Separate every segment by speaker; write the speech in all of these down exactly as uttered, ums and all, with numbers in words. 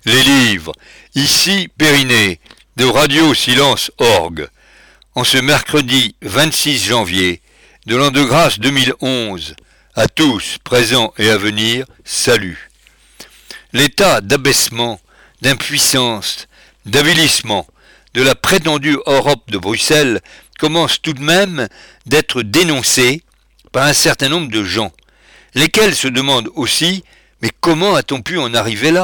Speaker 1: Les livres, ici Périnée, de Radio Silence Orgue. En ce mercredi vingt-six janvier de l'an de grâce deux mille onze, à tous, présents et à venir, salut. L'état d'abaissement, d'impuissance, d'avilissement de la prétendue Europe de Bruxelles commence tout de même d'être dénoncé par un certain nombre de gens, lesquels se demandent aussi « mais comment a-t-on pu en arriver là ?»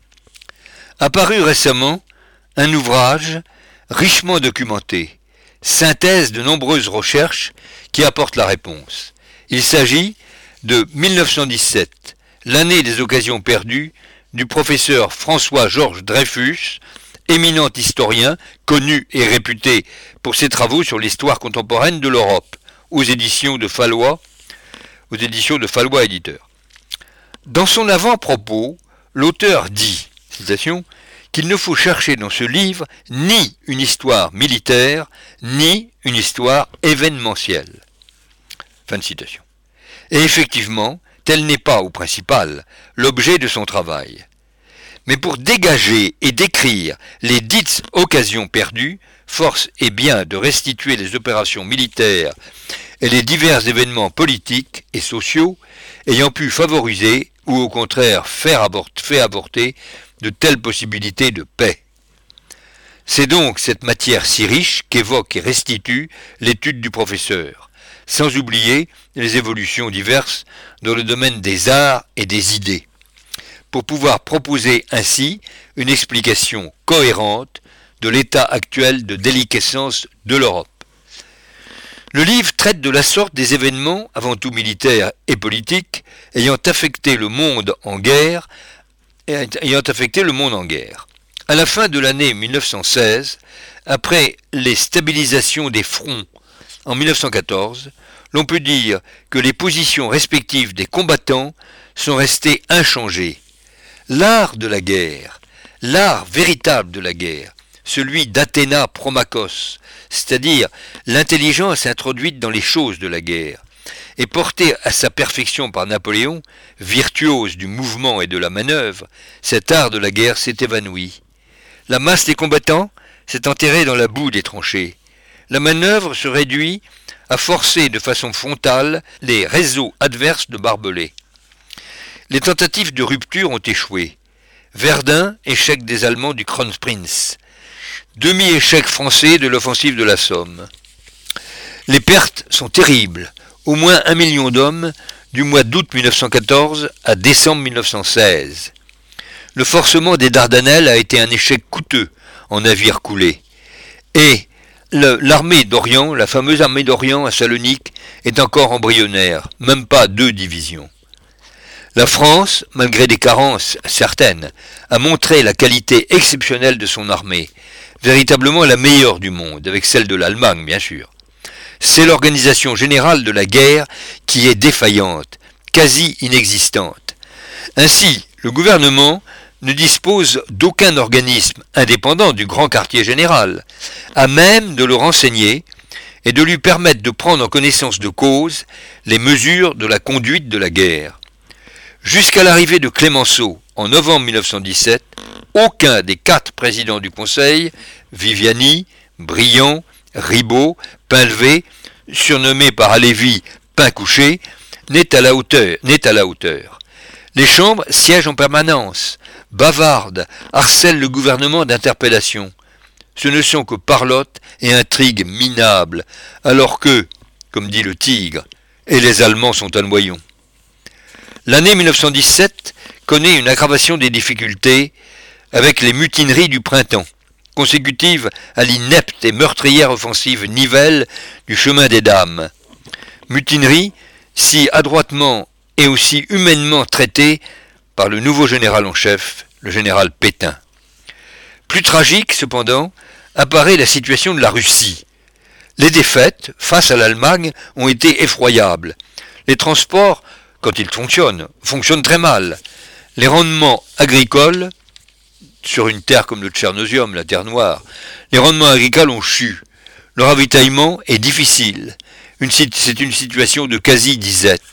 Speaker 1: Apparu récemment un ouvrage richement documenté, synthèse de nombreuses recherches qui apportent la réponse. Il s'agit de mille neuf cent dix-sept, l'année des occasions perdues, du professeur François-Georges Dreyfus, éminent historien, connu et réputé pour ses travaux sur l'histoire contemporaine de l'Europe, aux éditions de Fallois, aux éditions de Fallois éditeur. Dans son avant-propos, l'auteur dit, citation, qu'il ne faut chercher dans ce livre ni une histoire militaire, ni une histoire événementielle. Fin de citation. Et effectivement, tel n'est pas, au principal, l'objet de son travail. Mais pour dégager et décrire les dites occasions perdues, force est bien de restituer les opérations militaires et les divers événements politiques et sociaux ayant pu favoriser ou au contraire faire avorter, fait avorter de telles possibilités de paix. C'est donc cette matière si riche qu'évoque et restitue l'étude du professeur, sans oublier les évolutions diverses dans le domaine des arts et des idées, pour pouvoir proposer ainsi une explication cohérente de l'état actuel de déliquescence de l'Europe. Le livre traite de la sorte des événements, avant tout militaires et politiques, ayant affecté le monde en guerre, ayant affecté le monde en guerre. À la fin de l'année mille neuf cent seize, après les stabilisations des fronts en mille neuf cent quatorze, l'on peut dire que les positions respectives des combattants sont restées inchangées. L'art de la guerre, l'art véritable de la guerre, celui d'Athéna Promachos, c'est-à-dire l'intelligence introduite dans les choses de la guerre, et portée à sa perfection par Napoléon, virtuose du mouvement et de la manœuvre, cet art de la guerre s'est évanoui. La masse des combattants s'est enterrée dans la boue des tranchées. La manœuvre se réduit à forcer de façon frontale les réseaux adverses de barbelés. Les tentatives de rupture ont échoué. Verdun, échec des Allemands du Kronprinz. Demi-échec français de l'offensive de la Somme. Les pertes sont terribles. Au moins un million d'hommes du mois d'août mille neuf cent quatorze à décembre mille neuf cent seize. Le forcement des Dardanelles a été un échec coûteux en navires coulés. Et le, l'armée d'Orient, la fameuse armée d'Orient à Salonique, est encore embryonnaire, même pas deux divisions. La France, malgré des carences certaines, a montré la qualité exceptionnelle de son armée, véritablement la meilleure du monde, avec celle de l'Allemagne bien sûr. C'est l'organisation générale de la guerre qui est défaillante, quasi inexistante. Ainsi, le gouvernement ne dispose d'aucun organisme indépendant du grand quartier général, à même de le renseigner et de lui permettre de prendre en connaissance de cause les mesures de la conduite de la guerre. Jusqu'à l'arrivée de Clémenceau en novembre mille neuf cent dix-sept, aucun des quatre présidents du Conseil, Viviani, Briand, Ribot, Pinlevé, surnommé par Halévy Pain couché, n'est à la hauteur, n'est à la hauteur. Les chambres siègent en permanence, bavardent, harcèlent le gouvernement d'interpellations. Ce ne sont que parlottes et intrigues minables, alors que, comme dit le tigre, et les Allemands sont un noyon. L'année mille neuf cent dix-sept connaît une aggravation des difficultés avec les mutineries du printemps, consécutives à l'inepte et meurtrière offensive Nivelle du chemin des Dames. Mutinerie si adroitement et aussi humainement traitée par le nouveau général en chef, le général Pétain. Plus tragique, cependant, apparaît la situation de la Russie. Les défaites face à l'Allemagne ont été effroyables. Les transports, quand ils fonctionnent, fonctionnent très mal. Les rendements agricoles, sur une terre comme le Tchernosium, la terre noire, les rendements agricoles ont chu. Le ravitaillement est difficile. Une, c'est une situation de quasi-disette.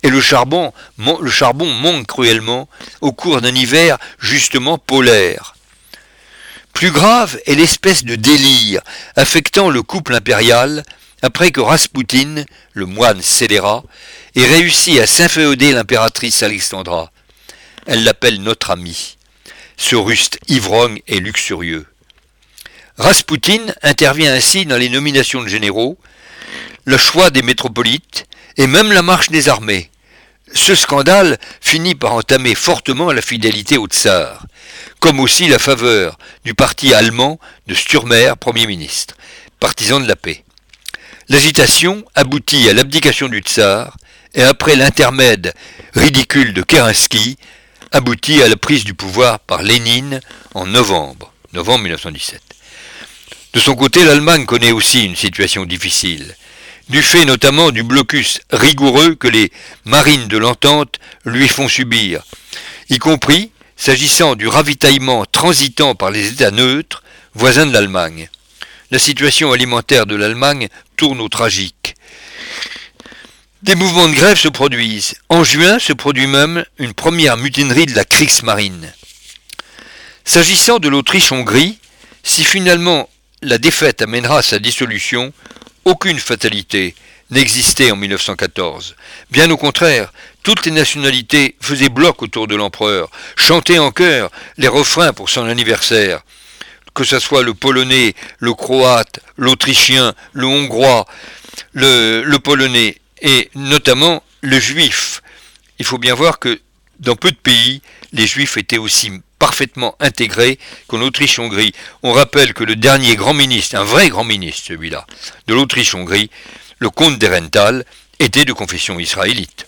Speaker 1: et le charbon, le charbon manque cruellement au cours d'un hiver justement polaire. Plus grave est l'espèce de délire affectant le couple impérial après que Raspoutine, le moine scélérat, ait réussi à s'inféoder l'impératrice Alexandra. Elle l'appelle notre ami. Ce russe ivrogne et luxurieux. Raspoutine intervient ainsi dans les nominations de généraux, le choix des métropolites et même la marche des armées. Ce scandale finit par entamer fortement la fidélité au tsar, comme aussi la faveur du parti allemand de Sturmer, Premier ministre, partisan de la paix. L'agitation aboutit à l'abdication du tsar et après l'intermède ridicule de Kerensky, aboutit à la prise du pouvoir par Lénine en novembre, novembre mille neuf cent dix-sept. De son côté, l'Allemagne connaît aussi une situation difficile, du fait notamment du blocus rigoureux que les marines de l'entente lui font subir, y compris s'agissant du ravitaillement transitant par les États neutres, voisins de l'Allemagne. La situation alimentaire de l'Allemagne tourne au tragique. Des mouvements de grève se produisent. En juin se produit même une première mutinerie de la Kriegsmarine. S'agissant de l'Autriche-Hongrie, si finalement la défaite amènera à sa dissolution, aucune fatalité n'existait en mille neuf cent quatorze. Bien au contraire, toutes les nationalités faisaient bloc autour de l'empereur, chantaient en chœur les refrains pour son anniversaire. Que ce soit le polonais, le croate, l'autrichien, le hongrois, le, le polonais, et notamment le juif. Il faut bien voir que dans peu de pays, les juifs étaient aussi parfaitement intégrés qu'en Autriche-Hongrie. On rappelle que le dernier grand ministre, un vrai grand ministre celui-là, de l'Autriche-Hongrie, le comte d'Aehrenthal, était de confession israélite.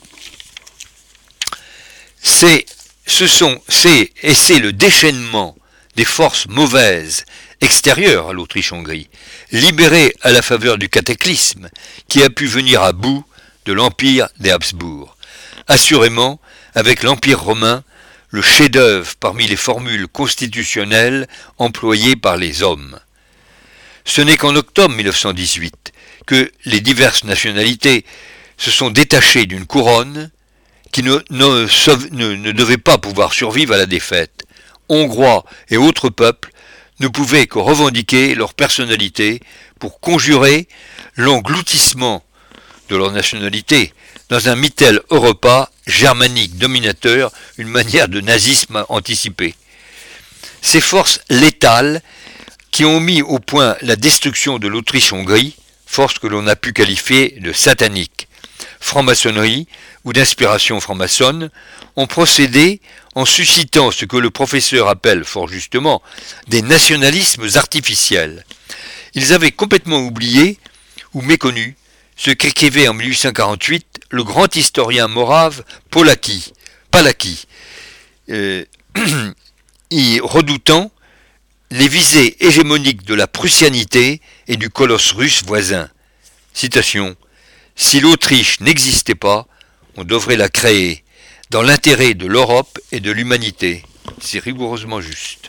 Speaker 1: C'est, ce sont, c'est, et c'est le déchaînement des forces mauvaises extérieures à l'Autriche-Hongrie, libérées à la faveur du cataclysme, qui a pu venir à bout de l'Empire des Habsbourg. Assurément, avec l'Empire romain, le chef-d'œuvre parmi les formules constitutionnelles employées par les hommes. Ce n'est qu'en octobre mille neuf cent dix-huit que les diverses nationalités se sont détachées d'une couronne qui ne, ne, ne, ne devait pas pouvoir survivre à la défaite. Hongrois et autres peuples ne pouvaient que revendiquer leur personnalité pour conjurer l'engloutissement de leur nationalité dans un Mittel Europa germanique dominateur, une manière de nazisme anticipé. Ces forces létales qui ont mis au point la destruction de l'Autriche-Hongrie, force que l'on a pu qualifier de satanique, franc-maçonnerie ou d'inspiration franc-maçonne, ont procédé en suscitant ce que le professeur appelle fort justement des nationalismes artificiels. Ils avaient complètement oublié ou méconnu ce qu'écrivait en mille huit cent quarante-huit le grand historien morave Polaki, Palaki, euh, y redoutant les visées hégémoniques de la prussianité et du colosse russe voisin. Citation. « Si l'Autriche n'existait pas, on devrait la créer, dans l'intérêt de l'Europe et de l'humanité. » C'est rigoureusement juste.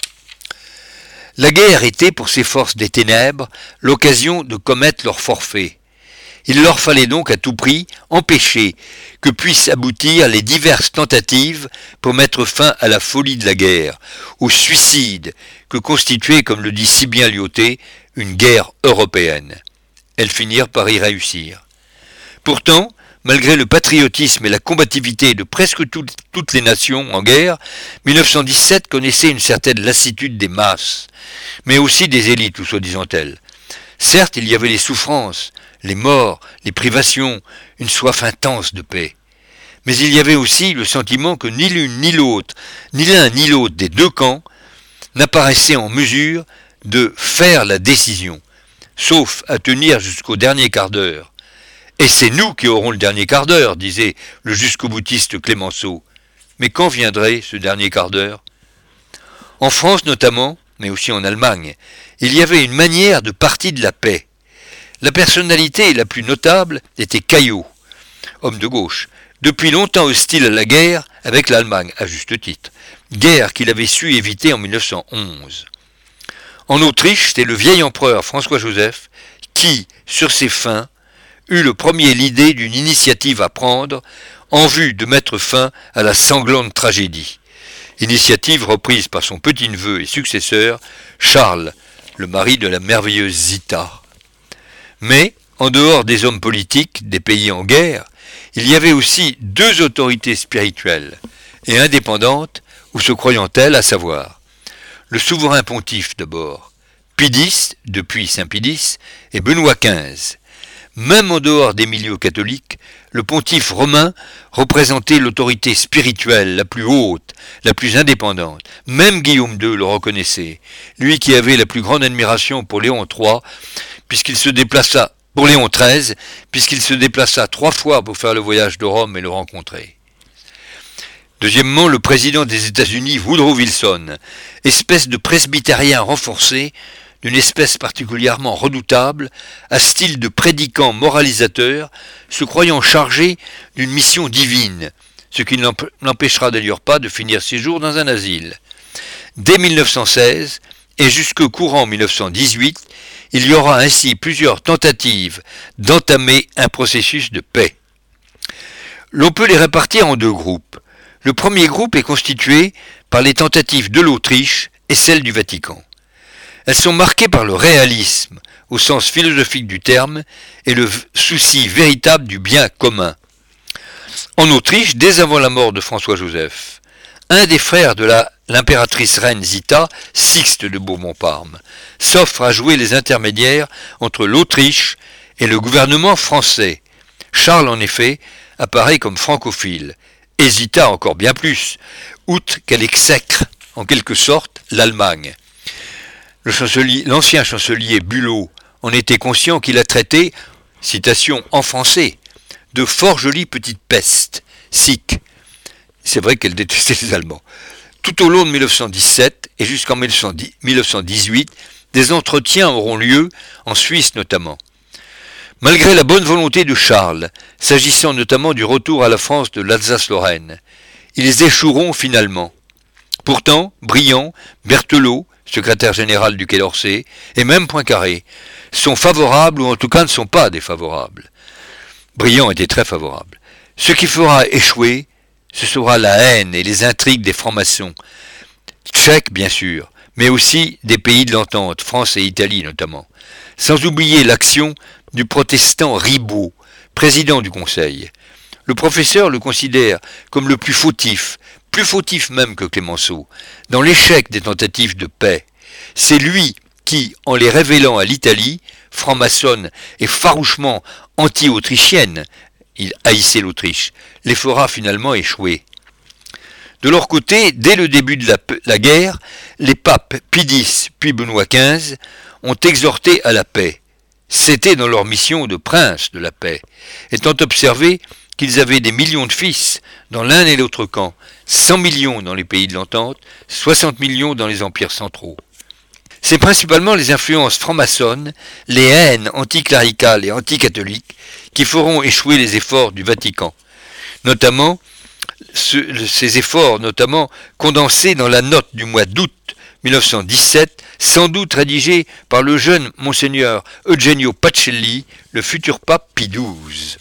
Speaker 1: La guerre était, pour ces forces des ténèbres, l'occasion de commettre leur forfait. Il leur fallait donc à tout prix empêcher que puissent aboutir les diverses tentatives pour mettre fin à la folie de la guerre, au suicide que constituait, comme le dit si bien Lyautey, une guerre européenne. Elles finirent par y réussir. Pourtant, malgré le patriotisme et la combativité de presque tout, toutes les nations en guerre, mille neuf cent dix-sept connaissait une certaine lassitude des masses, mais aussi des élites, ou soi-disant elles. Certes, il y avait les souffrances, les morts, les privations, une soif intense de paix. Mais il y avait aussi le sentiment que ni l'une ni l'autre, ni l'un ni l'autre des deux camps, n'apparaissait en mesure de faire la décision, sauf à tenir jusqu'au dernier quart d'heure. Et c'est nous qui aurons le dernier quart d'heure, disait le jusqu'au-boutiste Clémenceau. Mais quand viendrait ce dernier quart d'heure ? En France notamment, mais aussi en Allemagne, il y avait une manière de partie de la paix. La personnalité la plus notable était Caillaux, homme de gauche, depuis longtemps hostile à la guerre avec l'Allemagne, à juste titre, guerre qu'il avait su éviter en mille neuf cent onze. En Autriche, c'était le vieil empereur François-Joseph qui, sur ses fins, eut le premier l'idée d'une initiative à prendre en vue de mettre fin à la sanglante tragédie. Initiative reprise par son petit-neveu et successeur, Charles, le mari de la merveilleuse Zita. Mais, en dehors des hommes politiques des pays en guerre, il y avait aussi deux autorités spirituelles et indépendantes, ou se croyant-elles, à savoir le souverain pontife d'abord, Pie X, depuis Saint Pie X, et Benoît quinze. Même en dehors des milieux catholiques, le pontife romain représentait l'autorité spirituelle la plus haute, la plus indépendante. Même Guillaume deux le reconnaissait, lui qui avait la plus grande admiration pour Léon trois, puisqu'il se déplaça, pour Léon treize, puisqu'il se déplaça trois fois pour faire le voyage de Rome et le rencontrer. Deuxièmement, le président des États-Unis, Woodrow Wilson, espèce de presbytérien renforcé, d'une espèce particulièrement redoutable, à style de prédicant moralisateur, se croyant chargé d'une mission divine, ce qui ne l'empêchera d'ailleurs pas de finir ses jours dans un asile. Dès mille neuf cent seize, et jusque courant mille neuf cent dix-huit, il y aura ainsi plusieurs tentatives d'entamer un processus de paix. L'on peut les répartir en deux groupes. Le premier groupe est constitué par les tentatives de l'Autriche et celles du Vatican. Elles sont marquées par le réalisme, au sens philosophique du terme, et le souci véritable du bien commun. En Autriche, dès avant la mort de François-Joseph, un des frères de la, l'impératrice reine Zita, Sixte de Bourbon-Parme, s'offre à jouer les intermédiaires entre l'Autriche et le gouvernement français. Charles, en effet, apparaît comme francophile, et Zita encore bien plus, outre qu'elle exècre, en quelque sorte, l'Allemagne. Le chancelier, l'ancien chancelier Bülow en était conscient qu'il a traité, citation en français, de fort jolies petites pestes, sic. C'est vrai qu'elle détestait les Allemands. Tout au long de mille neuf cent dix-sept et jusqu'en mille neuf cent dix-huit, des entretiens auront lieu, en Suisse notamment. Malgré la bonne volonté de Charles, s'agissant notamment du retour à la France de l'Alsace-Lorraine, ils échoueront finalement. Pourtant, Briand, Berthelot, secrétaire général du Quai d'Orsay, et même Poincaré, sont favorables ou en tout cas ne sont pas défavorables. Briand était très favorable. Ce qui fera échouer, ce sera la haine et les intrigues des francs-maçons, tchèques bien sûr, mais aussi des pays de l'entente, France et Italie notamment, sans oublier l'action du protestant Ribaud, président du Conseil. Le professeur le considère comme le plus fautif, plus fautif même que Clémenceau, dans l'échec des tentatives de paix. C'est lui qui, en les révélant à l'Italie, franc-maçonne et farouchement anti-autrichienne, il haïssait l'Autriche, les fera finalement échouer. De leur côté, dès le début de la, la guerre, les papes Pie X puis Benoît quinze ont exhorté à la paix. C'était dans leur mission de prince de la paix, étant observé qu'ils avaient des millions de fils dans l'un et l'autre camp, cent millions dans les pays de l'entente, soixante millions dans les empires centraux. C'est principalement les influences franc-maçonnes, les haines anticléricales et anticatholiques qui feront échouer les efforts du Vatican, notamment ce, ces efforts notamment condensés dans la note du mois d'août mille neuf cent dix-sept, sans doute rédigée par le jeune monseigneur Eugenio Pacelli, le futur pape Pie douze.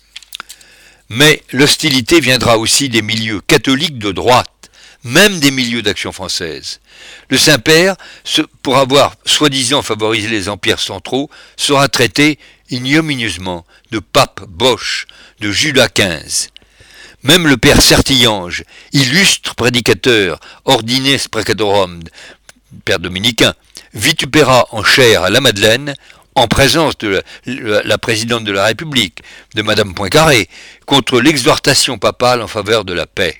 Speaker 1: Mais l'hostilité viendra aussi des milieux catholiques de droite, même des milieux d'Action française. Le Saint-Père, pour avoir soi-disant favorisé les empires centraux, sera traité ignominieusement de pape Bosch, de Judas quinze. Même le père Sertillange, illustre prédicateur, ordines precatorum, père dominicain, vitupéra en chair à la Madeleine, en présence de la, la présidente de la République, de Madame Poincaré, contre l'exhortation papale en faveur de la paix.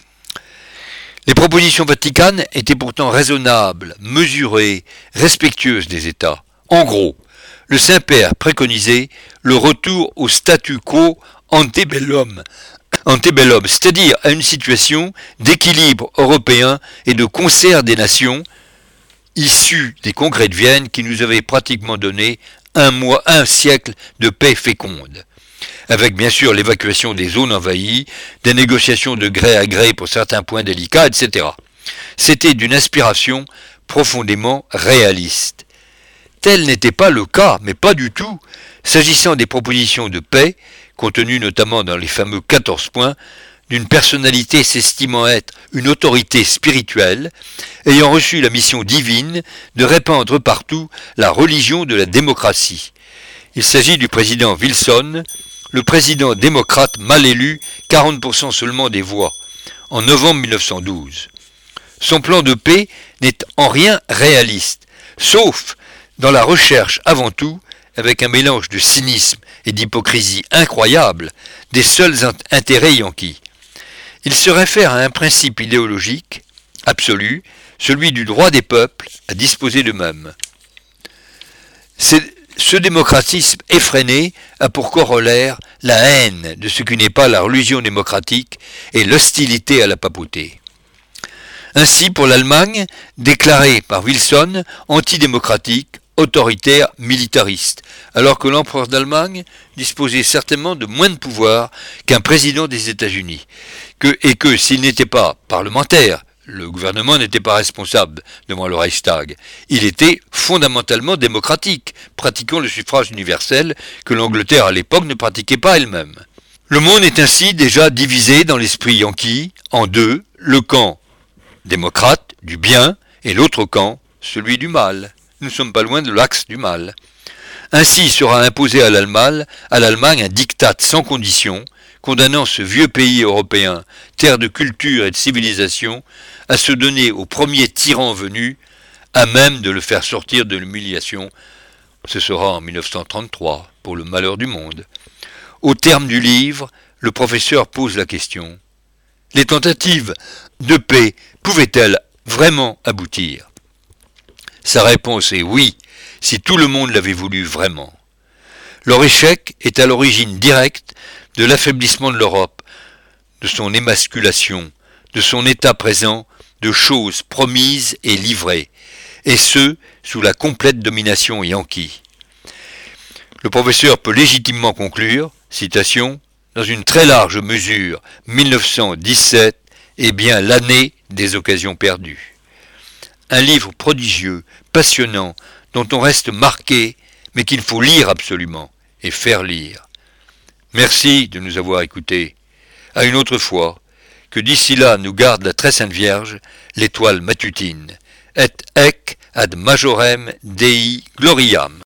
Speaker 1: Les propositions vaticanes étaient pourtant raisonnables, mesurées, respectueuses des États. En gros, le Saint-Père préconisait le retour au statu quo antebellum, antebellum, c'est-à-dire à une situation d'équilibre européen et de concert des nations, issue des congrès de Vienne qui nous avaient pratiquement donné un mois, un siècle de paix féconde. Avec bien sûr l'évacuation des zones envahies, des négociations de gré à gré pour certains points délicats, et cetera. C'était d'une inspiration profondément réaliste. Tel n'était pas le cas, mais pas du tout, s'agissant des propositions de paix, contenues notamment dans les fameux quatorze points, d'une personnalité s'estimant être une autorité spirituelle, ayant reçu la mission divine de répandre partout la religion de la démocratie. Il s'agit du président Wilson, le président démocrate mal élu, quarante pour cent seulement des voix, en novembre mille neuf cent douze. Son plan de paix n'est en rien réaliste, sauf dans la recherche avant tout, avec un mélange de cynisme et d'hypocrisie incroyable, des seuls intérêts yankees. Il se réfère à un principe idéologique absolu, celui du droit des peuples à disposer d'eux-mêmes. Ce démocratisme effréné a pour corollaire la haine de ce qui n'est pas la religion démocratique et l'hostilité à la papauté. Ainsi, pour l'Allemagne, déclarée par Wilson antidémocratique, autoritaire, militariste, alors que l'empereur d'Allemagne disposait certainement de moins de pouvoir qu'un président des États-Unis, que, et que s'il n'était pas parlementaire, le gouvernement n'était pas responsable devant le Reichstag, il était fondamentalement démocratique, pratiquant le suffrage universel que l'Angleterre à l'époque ne pratiquait pas elle-même. Le monde est ainsi déjà divisé dans l'esprit yankee en deux, le camp démocrate du bien et l'autre camp, celui du mal. Nous ne sommes pas loin de l'axe du mal. Ainsi sera imposé à l'Allemagne, à l'Allemagne un diktat sans condition, condamnant ce vieux pays européen, terre de culture et de civilisation, à se donner au premier tyran venu, à même de le faire sortir de l'humiliation. Ce sera en mille neuf cent trente-trois, pour le malheur du monde. Au terme du livre, le professeur pose la question. Les tentatives de paix pouvaient-elles vraiment aboutir ? Sa réponse est oui, si tout le monde l'avait voulu vraiment. Leur échec est à l'origine directe de l'affaiblissement de l'Europe, de son émasculation, de son état présent de choses promises et livrées, et ce, sous la complète domination yankee. Le professeur peut légitimement conclure, citation, « Dans une très large mesure, mille neuf cent dix-sept est bien l'année des occasions perdues. » Un livre prodigieux, passionnant, dont on reste marqué, mais qu'il faut lire absolument, et faire lire. Merci de nous avoir écoutés. À une autre fois, que d'ici là nous garde la très sainte Vierge, l'étoile matutine. Et ec ad majorem Dei gloriam.